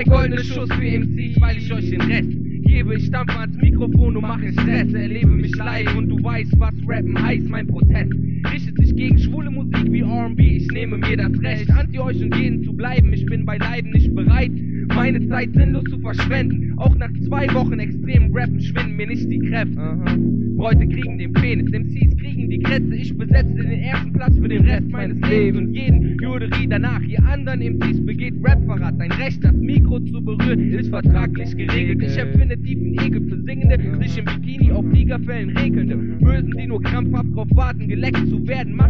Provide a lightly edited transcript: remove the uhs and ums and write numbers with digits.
der goldene Schuss für MCs, weil ich euch den Rest gebe. Ich stampfe ans Mikrofon und mache Stress. Erlebe mich live und du weißt, was Rappen heißt. Mein Protest richtet sich gegen schwule Musik wie R&B. Ich nehme mir das Recht, anti euch und jeden zu bleiben. Ich bin bei Leiden nicht bereit, meine Zeit sinnlos zu verschwenden. Auch nach 2 Wochen extremen Rappen schwinden mir nicht die Kräfte. Bräute kriegen den Penis, MCs kriegen die Grätze. Ich besetze den ersten Platz für den Rest meines Lebens. Jeden Juderie danach, ihr anderen MCs begeht Rapverrat. Dein Recht, das Mikro zu berühren, ist vertraglich geregelt. Ich empfinde tiefen Ekel für Singende, sich im Bikini auf Fliegerfällen regelnde Bösen, die nur krampfhaft drauf warten, geleckt zu werden.